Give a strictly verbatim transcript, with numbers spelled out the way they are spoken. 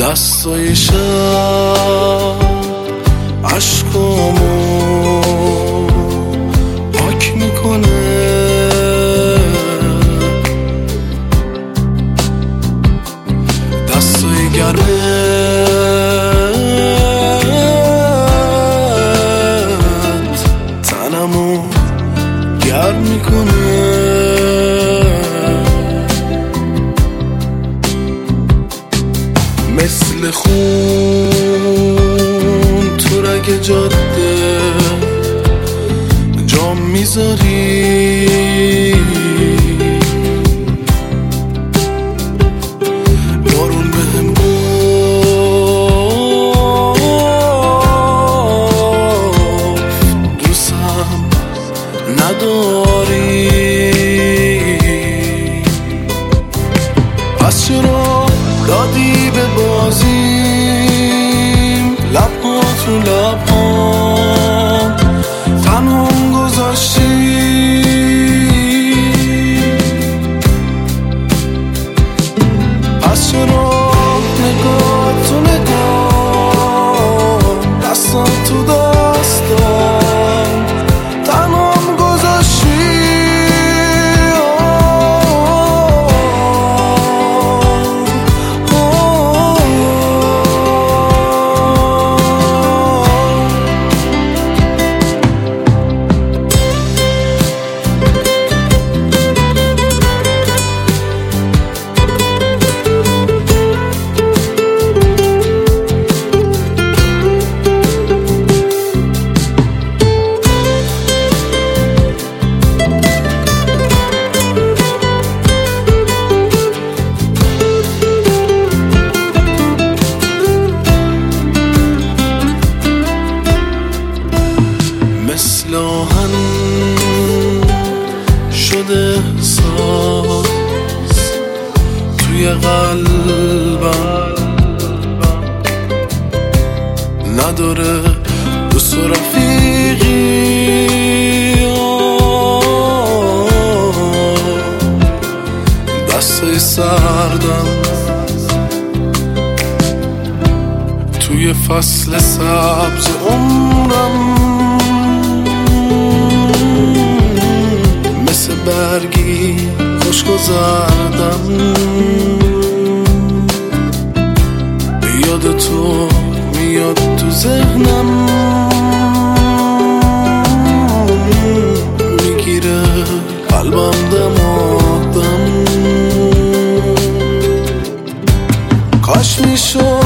دستای شب عشقامو پاک میکنه، دستای گرمت تنمو گرم میکنه، مثل خون تو رگ جاده جام میذاری، بارون بهم گفت دوستم نداری، پس چرا دادی به بازیم لبها تو لبهام تنهام گذاشتی، پس چرا نگاه تو نگاه دستان تو داستان تنهام گذاشتی. مثل آهن شده احساس توی قلبم، نداره دوست و رفیقی، دستای سردم توی فصل سبز عمرم، مثل برگی خشک و زردم، یاد تو میاد تو ذهنم، میگیره قلبم دمادم، کاش میشد